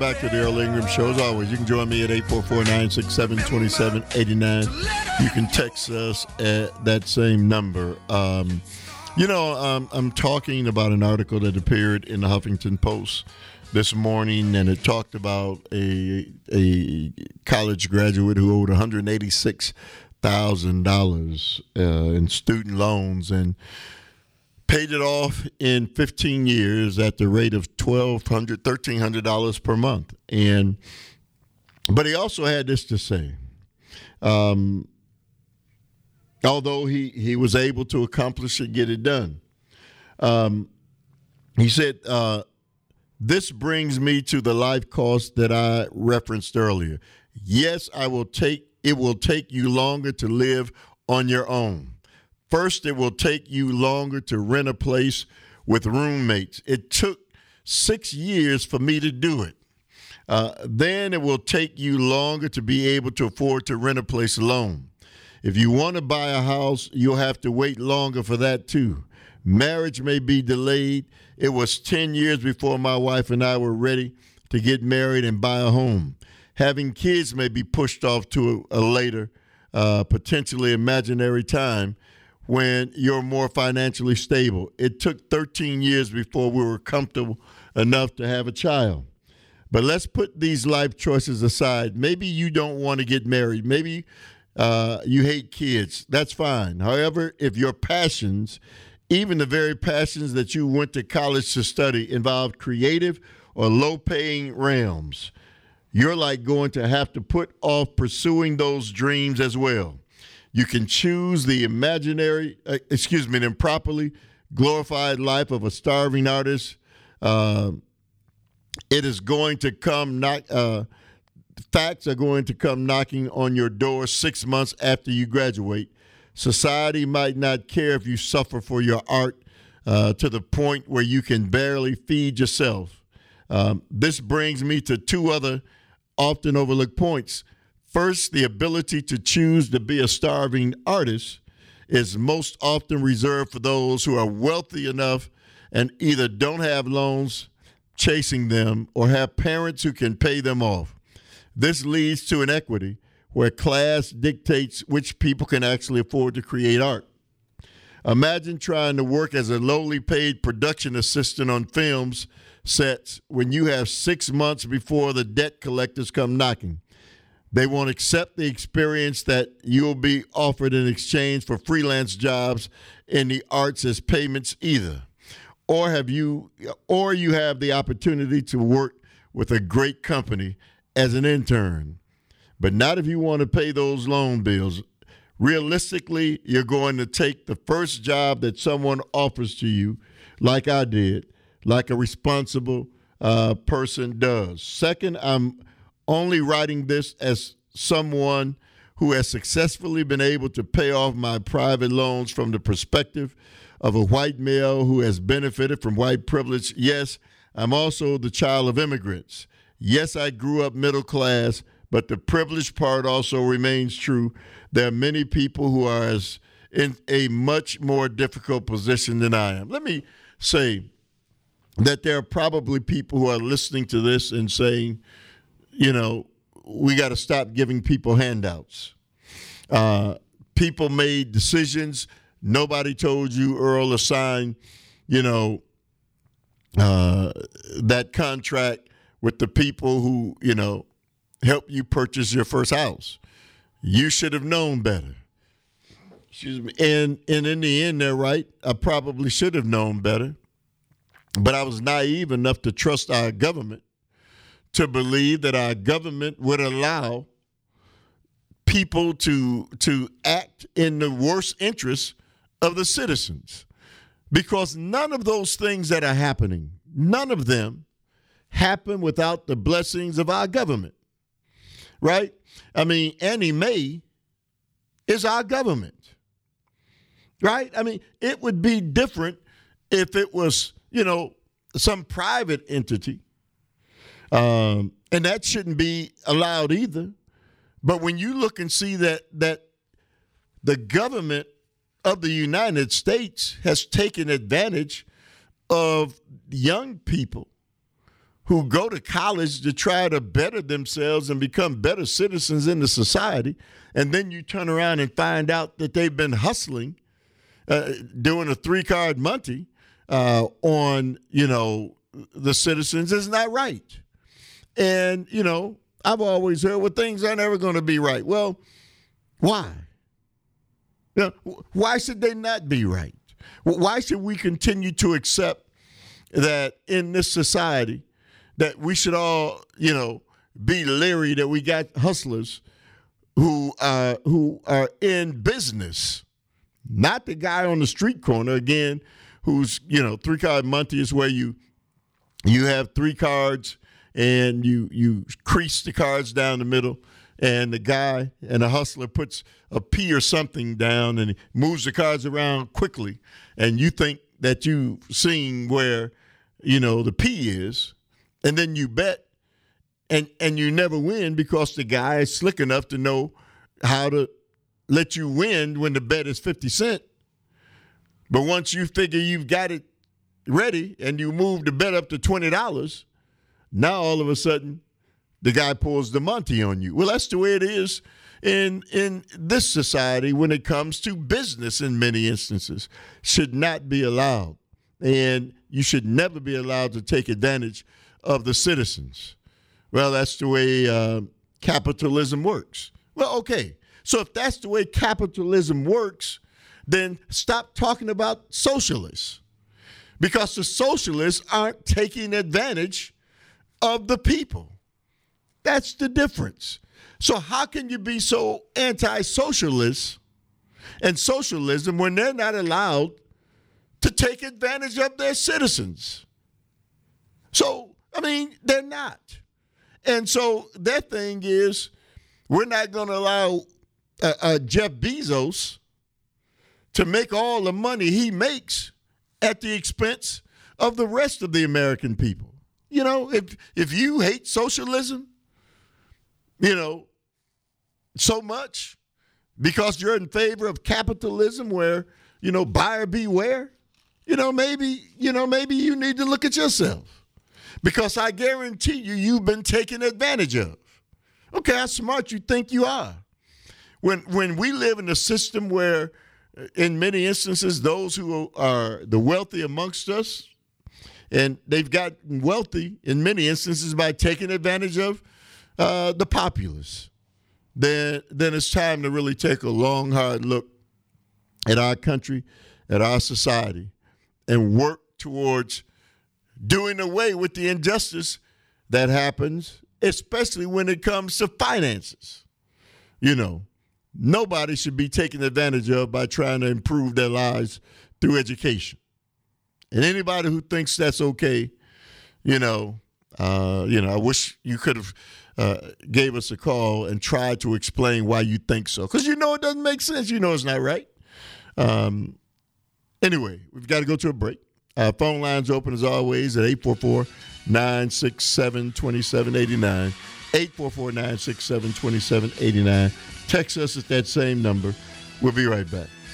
back to the Earl Ingram Show. As always, you can join me at 844-967-2789. You can text us at that same number. I'm talking about an article that appeared in the Huffington Post this morning, and it talked about a college graduate who owed $186,000 in student loans and paid it off in 15 years at the rate of $1,300 per month. But he also had this to say. Although he was able to accomplish it, get it done. He said, this brings me to the life cost that I referenced earlier. Yes, it will take you longer to live on your own. First, it will take you longer to rent a place with roommates. It took 6 years for me to do it. Then it will take you longer to be able to afford to rent a place alone. If you want to buy a house, you'll have to wait longer for that too. Marriage may be delayed. It was 10 years before my wife and I were ready to get married and buy a home. Having kids may be pushed off to a later, potentially imaginary time when you're more financially stable. It took 13 years before we were comfortable enough to have a child. But let's put these life choices aside. Maybe you don't want to get married. Maybe you hate kids. That's fine. However, if your passions, even the very passions that you went to college to study, involve creative or low-paying realms, you're going to have to put off pursuing those dreams as well. You can choose the improperly glorified life of a starving artist. It is going to come facts are going to come knocking on your door 6 months after you graduate. Society might not care if you suffer for your art to the point where you can barely feed yourself. This brings me to two other often overlooked points. First, the ability to choose to be a starving artist is most often reserved for those who are wealthy enough and either don't have loans chasing them or have parents who can pay them off. This leads to inequity where class dictates which people can actually afford to create art. Imagine trying to work as a lowly paid production assistant on films sets when you have 6 months before the debt collectors come knocking. They won't accept the experience that you'll be offered in exchange for freelance jobs in the arts as payments either. Or you have the opportunity to work with a great company as an intern. But not if you want to pay those loan bills. Realistically, you're going to take the first job that someone offers to you, like I did, like a responsible person does. Second, I'm only writing this as someone who has successfully been able to pay off my private loans from the perspective of a white male who has benefited from white privilege. Yes, I'm also the child of immigrants. Yes, I grew up middle class, but the privileged part also remains true. There are many people who are in a much more difficult position than I am. Let me say that there are probably people who are listening to this and saying, we got to stop giving people handouts. People made decisions. Nobody told you, Earl, to sign, that contract with the people who, helped you purchase your first house. You should have known better. Excuse me. And in the end, they're right. I probably should have known better. But I was naive enough to trust our government, to believe that our government would allow people to act in the worst interests of the citizens. Because none of those things that are happening, none of them happen without the blessings of our government, right? I mean, Annie Mae is our government, right? I mean, it would be different if it was, some private entity. And that shouldn't be allowed either. But when you look and see that the government of the United States has taken advantage of young people who go to college to try to better themselves and become better citizens in the society, and then you turn around and find out that they've been hustling, doing a 3-card Monty on, the citizens is not right. And, I've always heard, well, things are never going to be right. Well, why? Why should they not be right? Why should we continue to accept that in this society that we should all, be leery that we got hustlers who are in business, not the guy on the street corner, again, who's, 3-card Monty is where you have 3 cards and you crease the cards down the middle, and the guy and the hustler puts a P or something down and he moves the cards around quickly, and you think that you've seen where, the P is, and then you bet, and you never win because the guy is slick enough to know how to let you win when the bet is 50 cents. But once you figure you've got it ready and you move the bet up to $20, now all of a sudden the guy pulls the Monty on you. Well, that's the way it is in this society when it comes to business in many instances. Should not be allowed. And you should never be allowed to take advantage of the citizens. Well, that's the way capitalism works. Well, okay. So if that's the way capitalism works, then stop talking about socialists, because the socialists aren't taking advantage of the people. That's the difference. So how can you be so anti-socialist and socialism when they're not allowed to take advantage of their citizens? So, they're not. And so their thing is, we're not going to allow Jeff Bezos to make all the money he makes at the expense of the rest of the American people. If you hate socialism, so much because you're in favor of capitalism where, buyer beware, maybe you need to look at yourself, because I guarantee you've been taken advantage of. Okay, how smart you think you are. When we live in a system where, in many instances, those who are the wealthy amongst us, and they've gotten wealthy in many instances by taking advantage of the populace, then it's time to really take a long, hard look at our country, at our society, and work towards doing away with the injustice that happens, especially when it comes to finances. Nobody should be taken advantage of by trying to improve their lives through education. And anybody who thinks that's okay, I wish you could have gave us a call and tried to explain why you think so. Because it doesn't make sense. It's not right. Anyway, we've got to go to a break. Phone lines open as always at 844-967-2789. 844-967-2789. Text us at that same number. We'll be right back.